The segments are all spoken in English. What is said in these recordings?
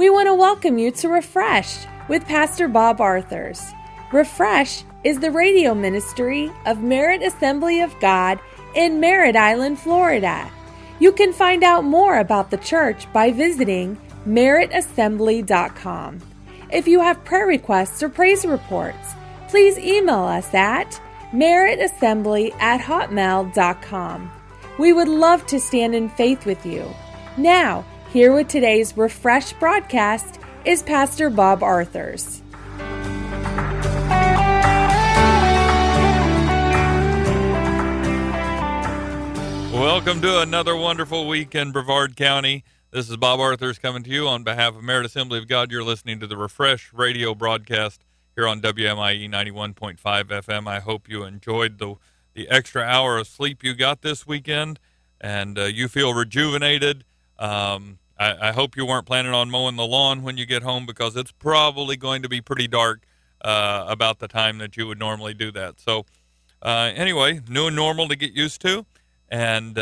We want to welcome you to Refreshed with Pastor Bob Arthurs. Refresh is the radio ministry of Merritt Assembly of God in Merritt Island, Florida. You can find out more about the church by visiting merrittassembly.com. If you have prayer requests or praise reports, please email us at merrittassembly@hotmail.com. We would love to stand in faith with you. Now, here with today's Refresh broadcast is Pastor Bob Arthurs. Welcome to another wonderful week in Brevard County. This is Bob Arthurs coming to you on behalf of Merritt Assembly of God. You're listening to the Refresh radio broadcast here on WMIE 91.5 FM. I hope you enjoyed the extra hour of sleep you got this weekend, and you feel rejuvenated. I hope you weren't planning on mowing the lawn when you get home, because it's probably going to be pretty dark about the time that you would normally do that. So anyway, new and normal to get used to, and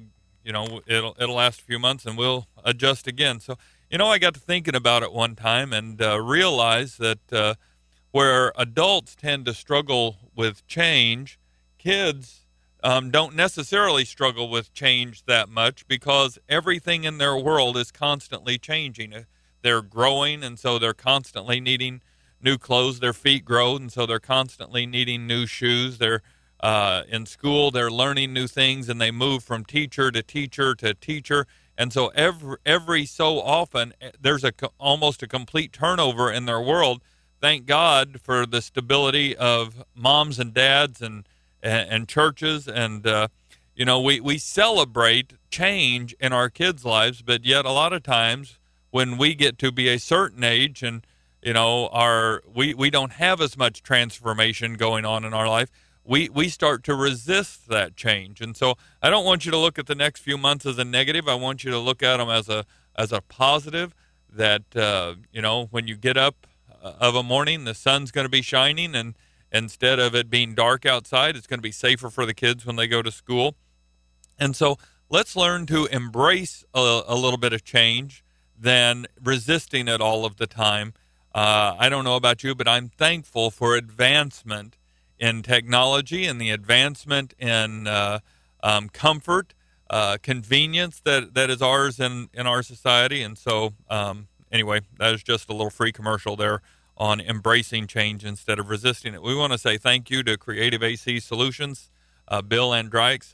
it'll last a few months, and we'll adjust again. So I got to thinking about it one time and realized that where adults tend to struggle with change, kids don't necessarily struggle with change that much, because everything in their world is constantly changing. They're growing, and so they're constantly needing new clothes. Their feet grow, and so they're constantly needing new shoes. They're in school, they're learning new things, and they move from teacher to teacher to teacher. And so every so often, there's almost a complete turnover in their world. Thank God for the stability of moms and dads and churches, and we celebrate change in our kids' lives, but yet a lot of times when we get to be a certain age, and we don't have as much transformation going on in our life, we start to resist that change. And so I don't want you to look at the next few months as a negative. I want you to look at them as a positive, that when you get up of a morning, the sun's going to be shining, and instead of it being dark outside, it's going to be safer for the kids when they go to school. And so let's learn to embrace a little bit of change than resisting it all of the time. I don't know about you, but I'm thankful for advancement in technology and the advancement in comfort, convenience that is ours in our society. And so anyway, that is just a little free commercial there on embracing change instead of resisting it. We want to say thank you to Creative AC Solutions, Bill Andreyek,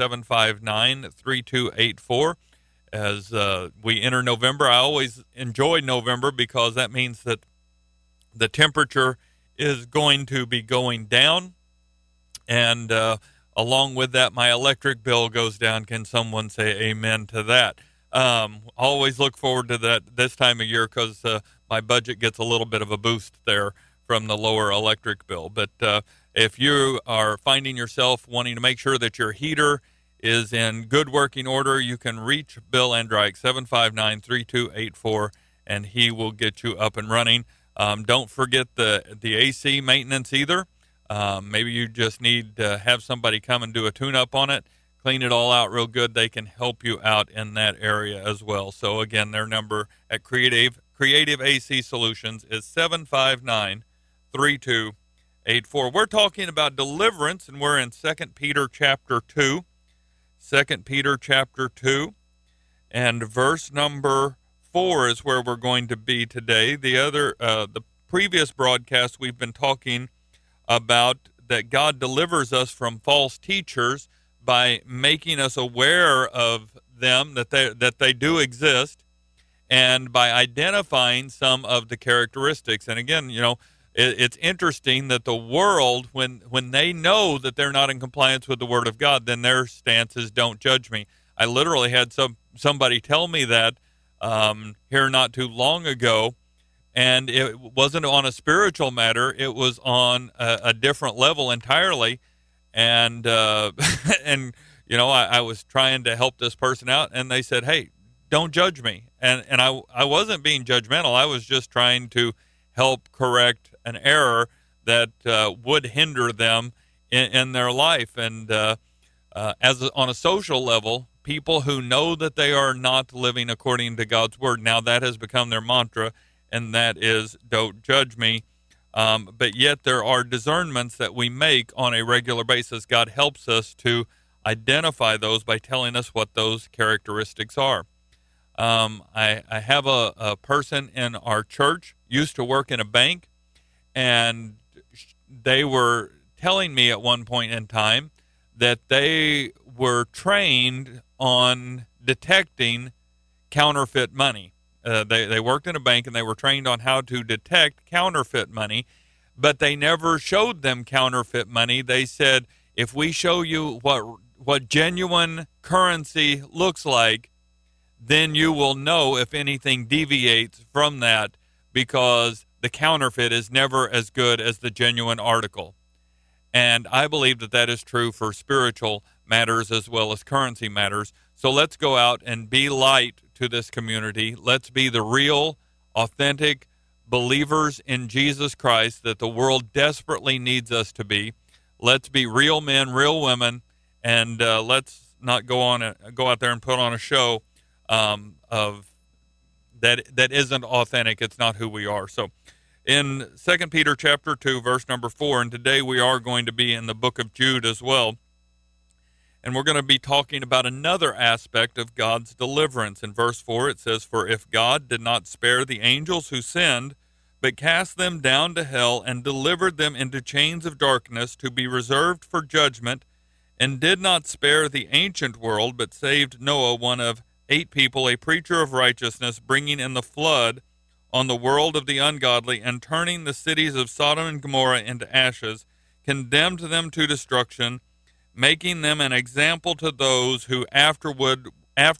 759-3284. As we enter November, I always enjoy November, because that means that the temperature is going to be going down, and along with that, my electric bill goes down. Can someone say amen to that? Always look forward to that this time of year, because my budget gets a little bit of a boost there from the lower electric bill. But if you are finding yourself wanting to make sure that your heater is in good working order, you can reach Bill Andreyek, 759-3284, and he will get you up and running. Don't forget the AC maintenance either. Maybe you just need to have somebody come and do a tune-up on it, clean it all out real good. They can help you out in that area as well. So again, their number at Creative AC Solutions is 759-3284. We're talking about deliverance, and we're in 2 Peter chapter 2. 2 Peter chapter 2, and verse number 4 is where we're going to be today. The previous broadcast, we've been talking about that God delivers us from false teachers by making us aware of them, that they do exist, and by identifying some of the characteristics. And again, it's interesting that the world, when they know that they're not in compliance with the Word of God, then their stance is, don't judge me. I literally had somebody tell me that here not too long ago, and it wasn't on a spiritual matter. It was on a different level entirely. And I was trying to help this person out, and they said, hey, don't judge me. And I wasn't being judgmental. I was just trying to help correct an error that would hinder them in their life. And on a social level, people who know that they are not living according to God's word, now that has become their mantra, and that is don't judge me. But yet there are discernments that we make on a regular basis. God helps us to identify those by telling us what those characteristics are. I have a person in our church, used to work in a bank, and they were telling me at one point in time that they were trained on detecting counterfeit money. They worked in a bank and they were trained on how to detect counterfeit money, but they never showed them counterfeit money. They said, if we show you what genuine currency looks like, then you will know if anything deviates from that, because the counterfeit is never as good as the genuine article. And I believe that that is true for spiritual matters as well as currency matters. So let's go out and be light to this community. Let's be the real, authentic believers in Jesus Christ that the world desperately needs us to be. Let's be real men, real women, and let's not go out there and put on a show of that isn't authentic. It's not who we are. So in 2 Peter chapter 2, verse number 4, and today we are going to be in the book of Jude as well, and we're going to be talking about another aspect of God's deliverance. In verse 4, it says, "For if God did not spare the angels who sinned, but cast them down to hell and delivered them into chains of darkness to be reserved for judgment, and did not spare the ancient world, but saved Noah, one of 8 people, a preacher of righteousness, bringing in the flood on the world of the ungodly, and turning the cities of Sodom and Gomorrah into ashes, condemned them to destruction, making them an example to those who afterward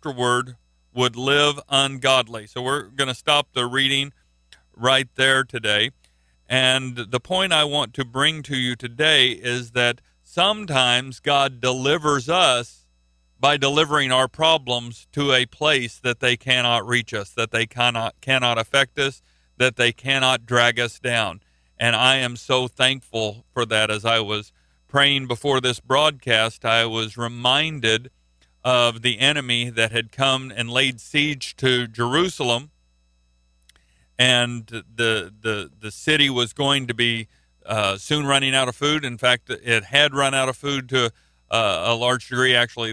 would live ungodly." So we're going to stop the reading right there today. And the point I want to bring to you today is that sometimes God delivers us by delivering our problems to a place that they cannot reach us, that they cannot affect us, that they cannot drag us down. And I am so thankful for that. As I was praying before this broadcast, I was reminded of the enemy that had come and laid siege to Jerusalem, and the city was going to be soon running out of food. In fact, it had run out of food to a large degree. Actually,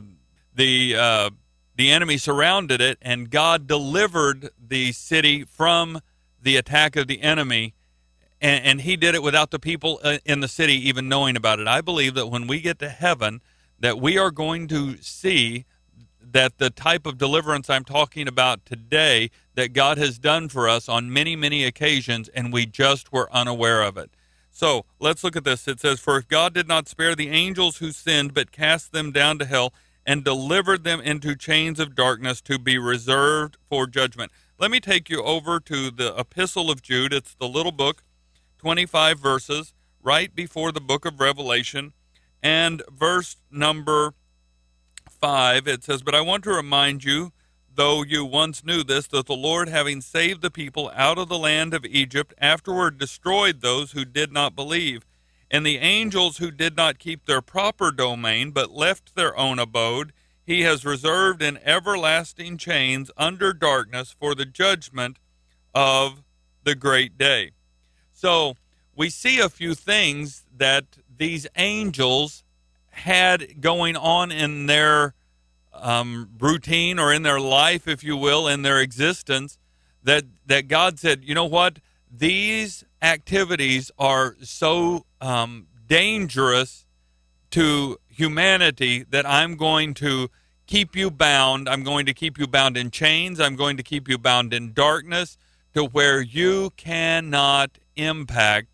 the enemy surrounded it, and God delivered the city from the attack of the enemy, and he did it without the people in the city even knowing about it. I believe that when we get to heaven, that we are going to see that the type of deliverance I'm talking about today that God has done for us on many, many occasions, and we just were unaware of it. So let's look at this. It says, "For if God did not spare the angels who sinned, but cast them down to hell and delivered them into chains of darkness to be reserved for judgment." Let me take you over to the Epistle of Jude. It's the little book, 25 verses, right before the book of Revelation. And verse number 5, it says, "But I want to remind you, though you once knew this, that the Lord, having saved the people out of the land of Egypt, afterward destroyed those who did not believe, and the angels who did not keep their proper domain, but left their own abode, he has reserved in everlasting chains under darkness for the judgment of the great day." So we see a few things that these angels had going on in their routine, or in their life, if you will, in their existence, that God said, you know what, these activities are so dangerous to humanity that I'm going to keep you bound. I'm going to keep you bound in chains. I'm going to keep you bound in darkness to where you cannot impact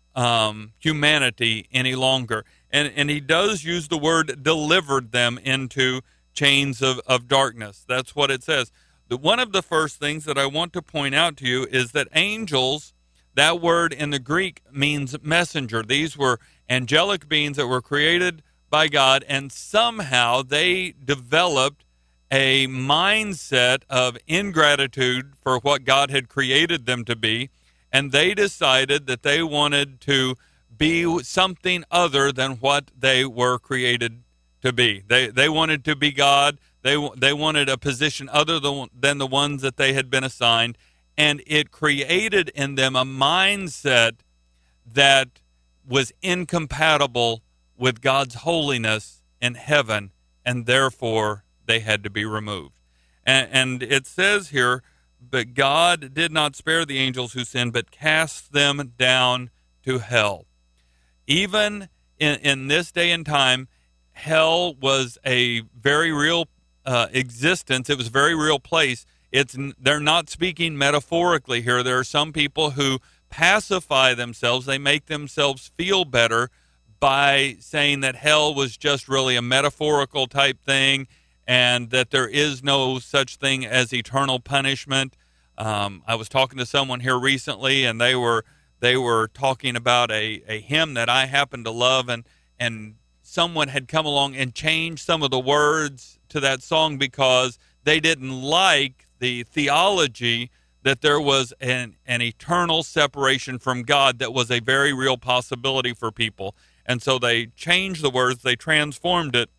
humanity any longer. And he does use the word delivered them into chains of darkness. That's what it says. One of the first things that I want to point out to you is that angels, that word in the Greek means messenger. These were angelic beings that were created by God, and somehow they developed a mindset of ingratitude for what God had created them to be, and they decided that they wanted to be something other than what they were created to be. They wanted to be God. They wanted a position other than the ones that they had been assigned, and it created in them a mindset that was incompatible with God's holiness in heaven, and therefore they had to be removed. And it says here, but God did not spare the angels who sinned, but cast them down to hell. Even in this day and time, hell was a very real existence. It was a very real place. They're not speaking metaphorically here. There are some people who pacify themselves. They make themselves feel better by saying that hell was just really a metaphorical type thing and that there is no such thing as eternal punishment. I was talking to someone here recently, and they were talking about a hymn that I happen to love, and someone had come along and changed some of the words to that song because they didn't like the theology that there was an eternal separation from God that was a very real possibility for people. And so they changed the words, they transformed it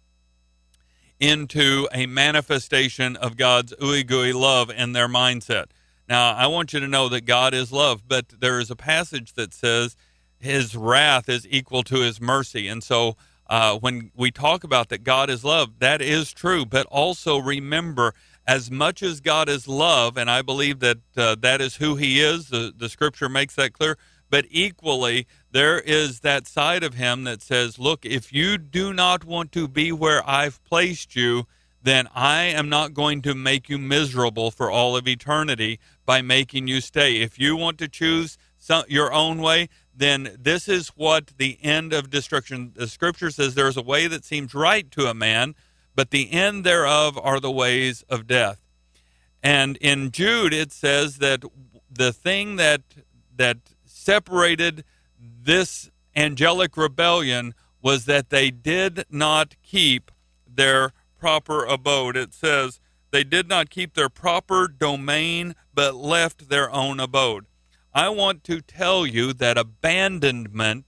into a manifestation of God's ooey gooey love in their mindset. Now, I want you to know that God is love, but there is a passage that says his wrath is equal to his mercy. And so when we talk about that God is love, that is true. But also remember, as much as God is love, and I believe that that is who he is, the scripture makes that clear, but equally there is that side of him that says, look, if you do not want to be where I've placed you, then I am not going to make you miserable for all of eternity by making you stay. If you want to choose your own way, then this is what the end of destruction. The scripture says there is a way that seems right to a man, but the end thereof are the ways of death. And in Jude, it says that the thing that separated this angelic rebellion was that they did not keep their proper abode. It says they did not keep their proper domain, but left their own abode. I want to tell you that abandonment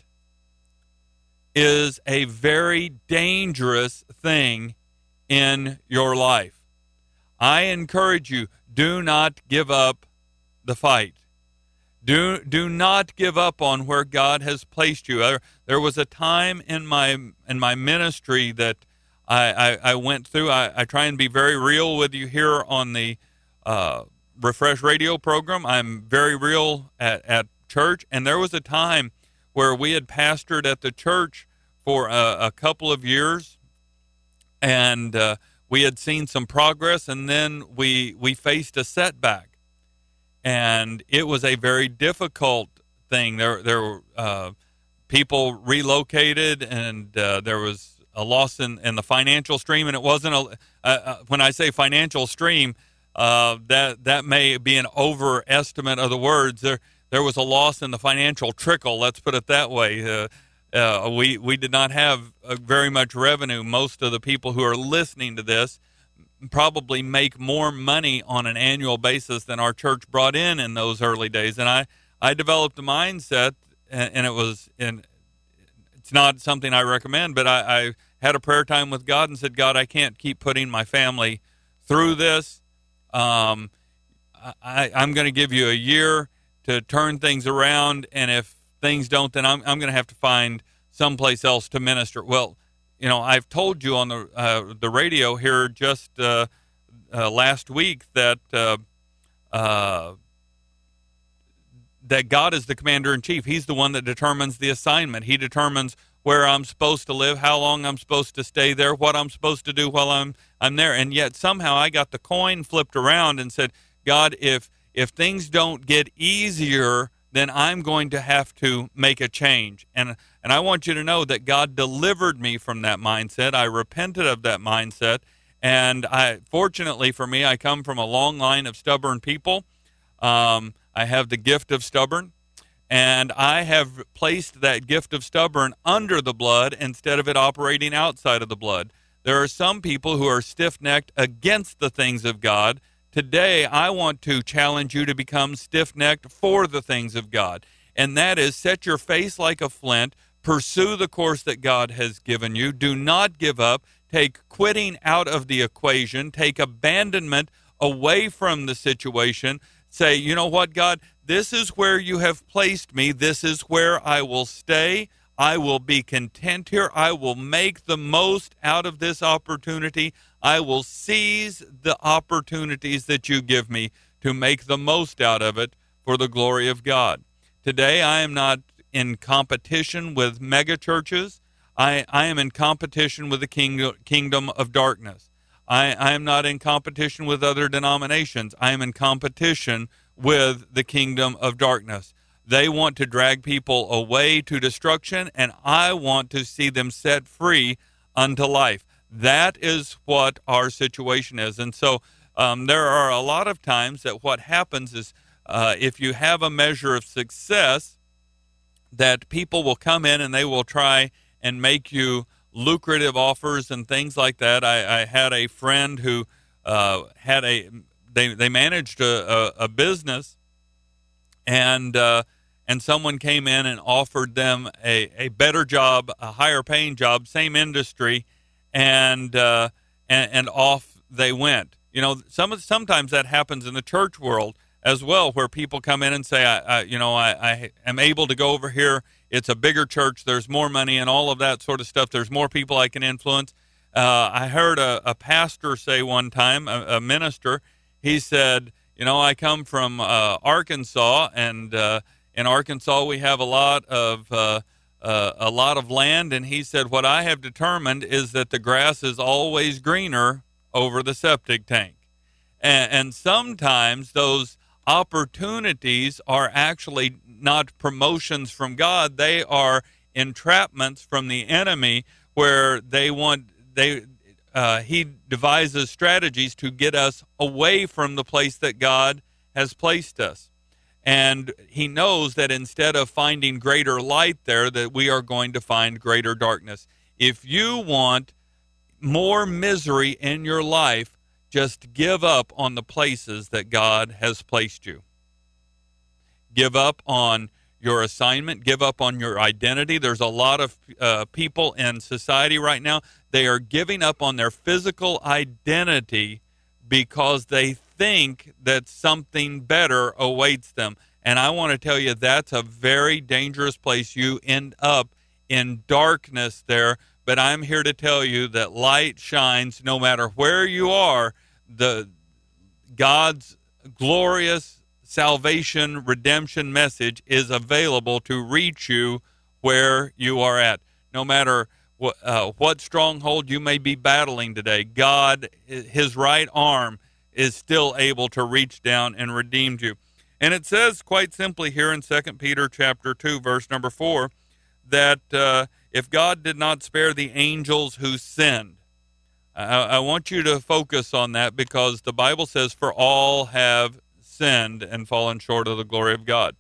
is a very dangerous thing in your life. I encourage you, do not give up the fight. Do not give up on where God has placed you. There was a time in my ministry that I went through. I try and be very real with you here on the Refresh Radio program. I'm very real at church, and there was a time where we had pastored at the church for a couple of years, and we had seen some progress, and then we faced a setback. And it was a very difficult thing. There were people relocated, and there was a loss in the financial stream. And it wasn't when I say financial stream, that may be an overestimate of the words. There was a loss in the financial trickle. Let's put it that way. We did not have very much revenue. Most of the people who are listening to this probably make more money on an annual basis than our church brought in those early days. And I developed a mindset, and it's not something I recommend, but I had a prayer time with God and said, God, I can't keep putting my family through this. I'm going to give you a year to turn things around, and if things don't, then I'm going to have to find someplace else to minister. Well, you know, I've told you on the radio here just last week that that God is the commander-in-chief. He's the one that determines the assignment. He determines where I'm supposed to live, how long I'm supposed to stay there, what I'm supposed to do while I'm there. And yet somehow I got the coin flipped around and said, God, if things don't get easier, then I'm going to have to make a change. And I want you to know that God delivered me from that mindset. I repented of that mindset. And fortunately for me, I come from a long line of stubborn people. I have the gift of stubborn. And I have placed that gift of stubborn under the blood instead of it operating outside of the blood. There are some people who are stiff-necked against the things of God. Today, I want to challenge you to become stiff-necked for the things of God. And that is, set your face like a flint, pursue the course that God has given you. Do not give up. Take quitting out of the equation. Take abandonment away from the situation. say, you know what, God, this is where you have placed me. This is where I will stay. I will be content here. I will make the most out of this opportunity. I will seize the opportunities that you give me to make the most out of it for the glory of God. Today, I am not in competition with mega churches. I am in competition with the kingdom of darkness. I am not in competition with other denominations. I am in competition with the kingdom of darkness. They want to drag people away to destruction, and I want to see them set free unto life. That is what our situation is. And so there are a lot of times that what happens is if you have a measure of success, that people will come in and they will try and make you lucrative offers and things like that. I had a friend who had they managed a business, and someone came in and offered them a better job, a higher paying job, same industry, and off they went. You know, sometimes that happens in the church world as well, where people come in and say, I am able to go over here. It's a bigger church. There's more money and all of that sort of stuff. There's more people I can influence. I heard a pastor say one time, a minister, he said, you know, I come from Arkansas, and in Arkansas we have a lot of land. And he said, what I have determined is that the grass is always greener over the septic tank. And sometimes those opportunities are actually not promotions from God. They are entrapments from the enemy, where he devises strategies to get us away from the place that God has placed us. And he knows that instead of finding greater light there, that we are going to find greater darkness. If you want more misery in your life, just give up on the places that God has placed you. Give up on your assignment. Give up on your identity. There's a lot of people in society right now, they are giving up on their physical identity because they think that something better awaits them. And I want to tell you, that's a very dangerous place. You end up in darkness there. But I'm here to tell you that light shines no matter where you are. The God's glorious salvation, redemption message is available to reach you where you are at. No matter what stronghold you may be battling today, God, his right arm, is still able to reach down and redeem you. And it says quite simply here in 2 Peter chapter 2, verse number 4, that if God did not spare the angels who sinned, I want you to focus on that, because the Bible says, for all have sinned and fallen short of the glory of God.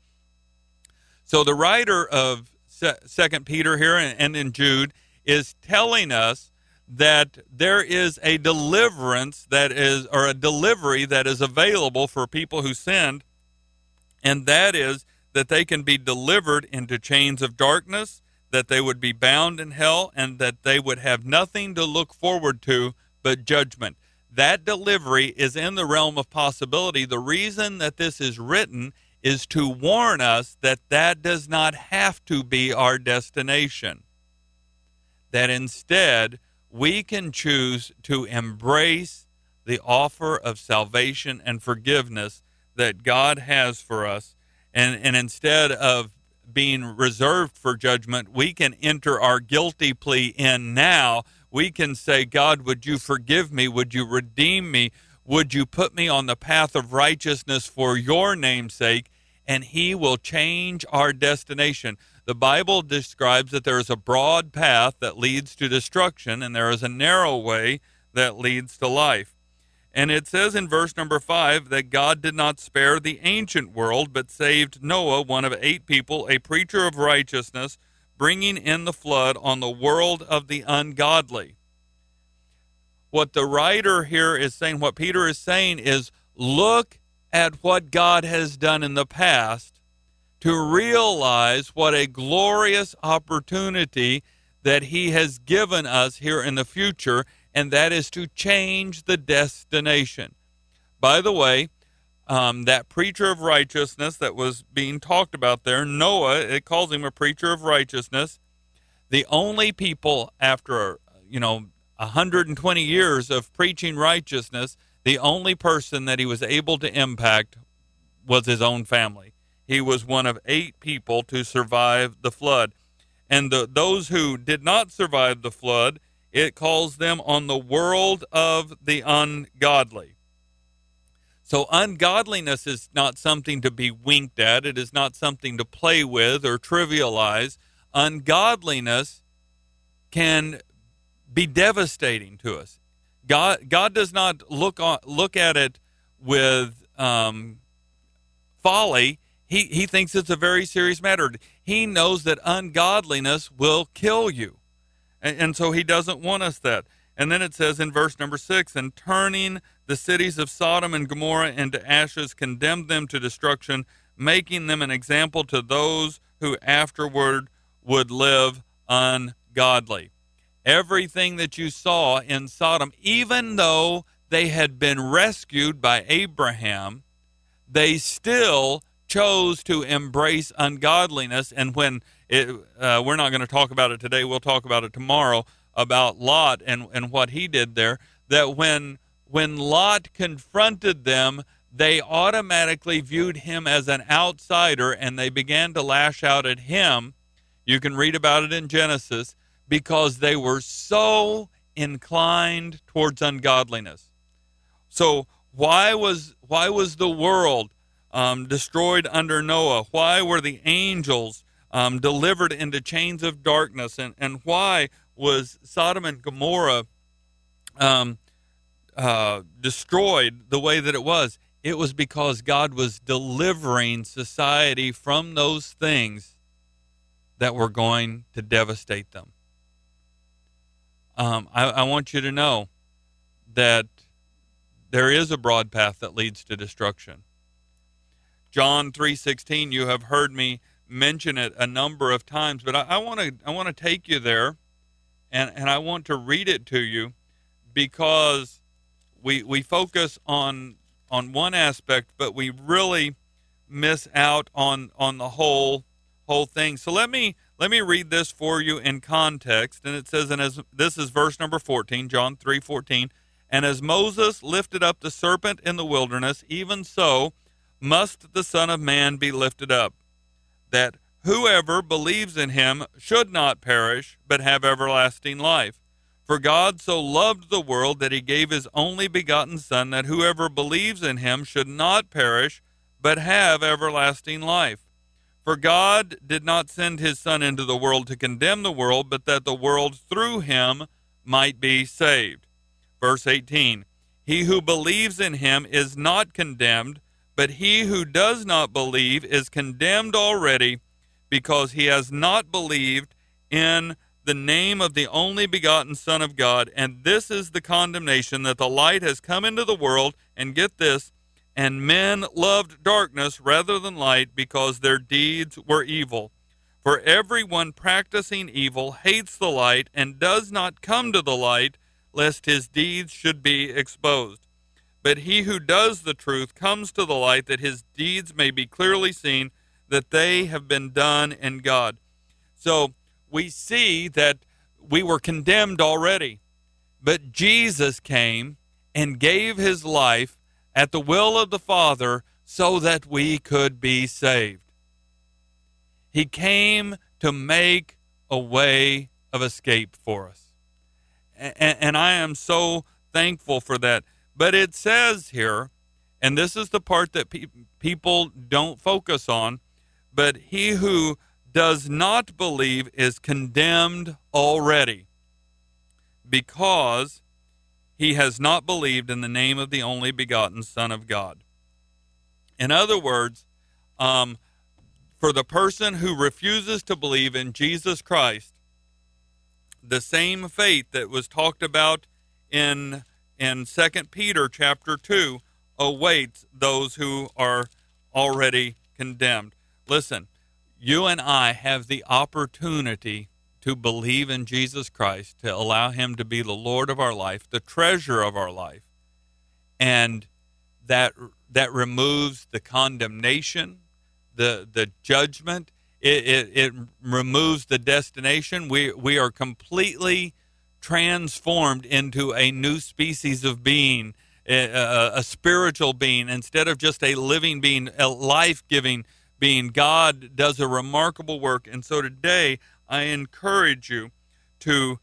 So the writer of 2 Peter here and in Jude is telling us that there is a deliverance that is, or a delivery that is available for people who sinned, and that is that they can be delivered into chains of darkness, that they would be bound in hell, and that they would have nothing to look forward to but judgment. That delivery is in the realm of possibility. The reason that this is written is to warn us that that does not have to be our destination. That instead, we can choose to embrace the offer of salvation and forgiveness that God has for us. And instead of being reserved for judgment, we can enter our guilty plea in now. We can say, God, would you forgive me? Would you redeem me? Would you put me on the path of righteousness for your name's sake? And he will change our destination. The Bible describes that there is a broad path that leads to destruction, and there is a narrow way that leads to life. And it says in verse number 5 that God did not spare the ancient world, but saved Noah, one of 8 people, a preacher of righteousness, bringing in the flood on the world of the ungodly. What the writer here is saying, what Peter is saying is, look at what God has done in the past to realize what a glorious opportunity that he has given us here in the future, and that is to change the destination. By the way, that preacher of righteousness that was being talked about there, Noah, it calls him a preacher of righteousness. The only people after, 120 years of preaching righteousness, the only person that he was able to impact was his own family. He was one of 8 people to survive the flood. And those who did not survive the flood, it calls them on the world of the ungodly. So ungodliness is not something to be winked at. It is not something to play with or trivialize. Ungodliness can be devastating to us. God does not look at it with folly. He thinks it's a very serious matter. He knows that ungodliness will kill you. And so he doesn't want us that. And then it says in verse number 6, and turning the cities of Sodom and Gomorrah into ashes, condemned them to destruction, making them an example to those who afterward would live ungodly. Everything that you saw in Sodom, even though they had been rescued by Abraham, they still chose to embrace ungodliness. And when we're not going to talk about it today, we'll talk about it tomorrow, about Lot and what he did there, that when Lot confronted them, they automatically viewed him as an outsider, and they began to lash out at him. You can read about it in Genesis, because they were so inclined towards ungodliness. So why was the world destroyed under Noah? Why were the angels delivered into chains of darkness? And why was Sodom and Gomorrah destroyed the way that it was? It was because God was delivering society from those things that were going to devastate them. I want you to know that there is a broad path that leads to destruction. John 3:16, you have heard me mention it a number of times, but I want to take you there, and I want to read it to you, because we focus on one aspect, but we really miss out on the whole thing. So let me read this for you in context. And it says, this is verse number 14, John 3:14, and as Moses lifted up the serpent in the wilderness, even so must the Son of Man be lifted up, that whoever believes in him should not perish, but have everlasting life. For God so loved the world that he gave his only begotten Son, that whoever believes in him should not perish, but have everlasting life. For God did not send his Son into the world to condemn the world, but that the world through him might be saved. Verse 18, he who believes in him is not condemned, but he who does not believe is condemned already, because he has not believed in the name of the only begotten Son of God. And this is the condemnation, that the light has come into the world, and get this, and men loved darkness rather than light, because their deeds were evil. For everyone practicing evil hates the light, and does not come to the light, lest his deeds should be exposed. But he who does the truth comes to the light, that his deeds may be clearly seen, that they have been done in God. So we see that we were condemned already, but Jesus came and gave his life at the will of the Father so that we could be saved. He came to make a way of escape for us. And I am so thankful for that. But it says here, and this is the part that people don't focus on, but he who does not believe is condemned already, because he has not believed in the name of the only begotten Son of God. In other words, for the person who refuses to believe in Jesus Christ, the same fate that was talked about in 2 Peter chapter 2 awaits those who are already condemned. Listen, you and I have the opportunity to believe in Jesus Christ, to allow him to be the Lord of our life, the treasure of our life. And that that removes the condemnation, the judgment. It removes the destination. We are completely transformed into a new species of being, a spiritual being, instead of just a living being, a life-giving being. God does a remarkable work. And so today I encourage you to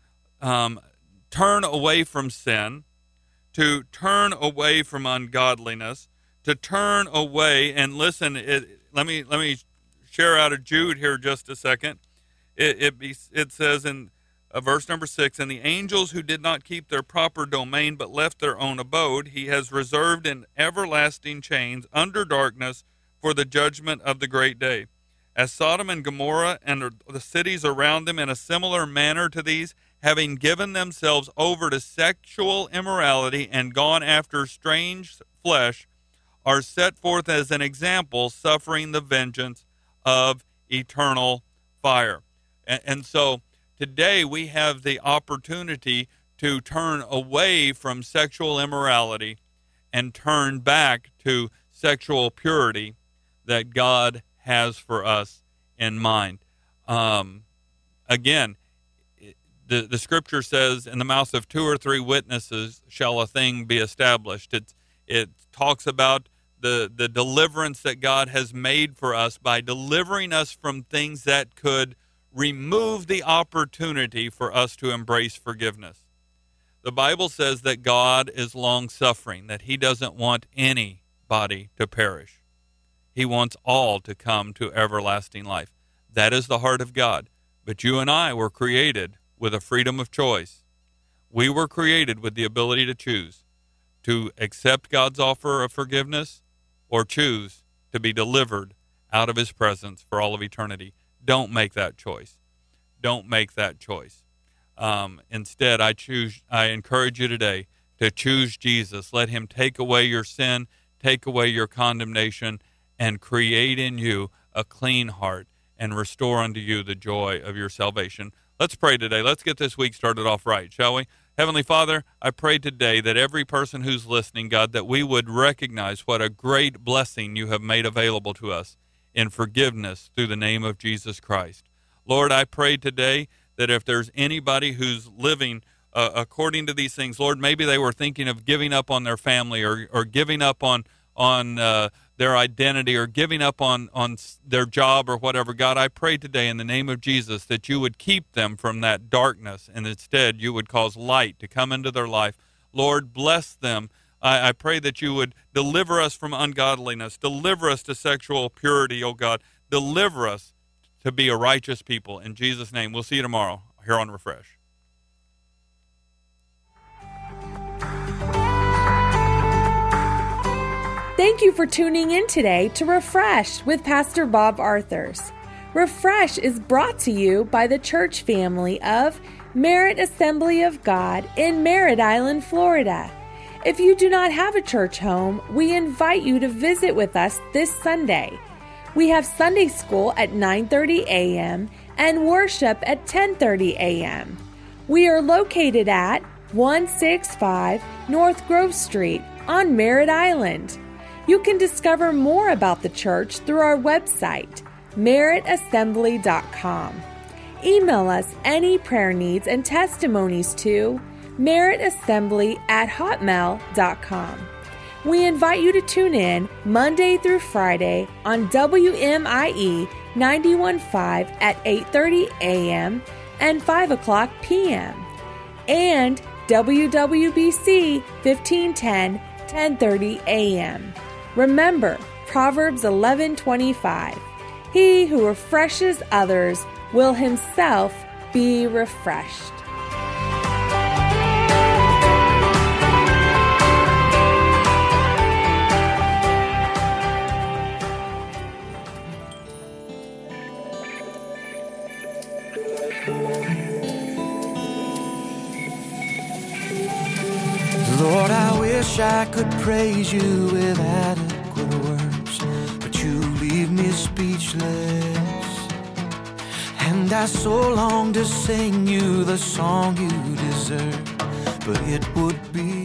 turn away from sin, to turn away from ungodliness, to turn away and listen. Let me share out of Jude here just a second. It says in verse number 6, "And the angels who did not keep their proper domain but left their own abode, he has reserved in everlasting chains under darkness for the judgment of the great day. As Sodom and Gomorrah and the cities around them in a similar manner to these, having given themselves over to sexual immorality and gone after strange flesh, are set forth as an example, suffering the vengeance of eternal fire." And so today we have the opportunity to turn away from sexual immorality and turn back to sexual purity that God has for us in mind. Again, the scripture says, "In the mouth of 2 or 3 witnesses shall a thing be established." It talks about the deliverance that God has made for us by delivering us from things that could remove the opportunity for us to embrace forgiveness. The Bible says that God is long-suffering, that he doesn't want anybody to perish. He wants all to come to everlasting life. That is the heart of God. But you and I were created with a freedom of choice. We were created with the ability to choose to accept God's offer of forgiveness or choose to be delivered out of his presence for all of eternity. Don't make that choice. Don't make that choice. Instead, I encourage you today to choose Jesus. Let him take away your sin, take away your condemnation, and create in you a clean heart and restore unto you the joy of your salvation. Let's pray today. Let's get this week started off right, shall we? Heavenly Father, I pray today that every person who's listening, God, that we would recognize what a great blessing you have made available to us in forgiveness through the name of Jesus Christ. Lord, I pray today that if there's anybody who's living according to these things, Lord, maybe they were thinking of giving up on their family or giving up on their identity or giving up on their job or whatever. God, I pray today in the name of Jesus that you would keep them from that darkness and instead you would cause light to come into their life. Lord, bless them. I pray that you would deliver us from ungodliness, deliver us to sexual purity, oh God. Deliver us to be a righteous people. In Jesus' name, we'll see you tomorrow here on Refresh. Thank you for tuning in today to Refresh with Pastor Bob Arthurs. Refresh is brought to you by the church family of Merritt Assembly of God in Merritt Island, Florida. If you do not have a church home, we invite you to visit with us this Sunday. We have Sunday school at 9:30 a.m. and worship at 10:30 a.m. We are located at 165 North Grove Street on Merritt Island. You can discover more about the church through our website, merrittassembly.com. Email us any prayer needs and testimonies to merrittassembly@hotmail.com. We invite you to tune in Monday through Friday on WMIE 91.5 at 8:30 a.m. and 5 o'clock p.m. and WWBC 1510 10:30 a.m. Remember Proverbs 11:25. He who refreshes others will himself be refreshed. Lord, I wish I could praise you with adequate words, but you leave me speechless. And I so long to sing you the song you deserve, but it would be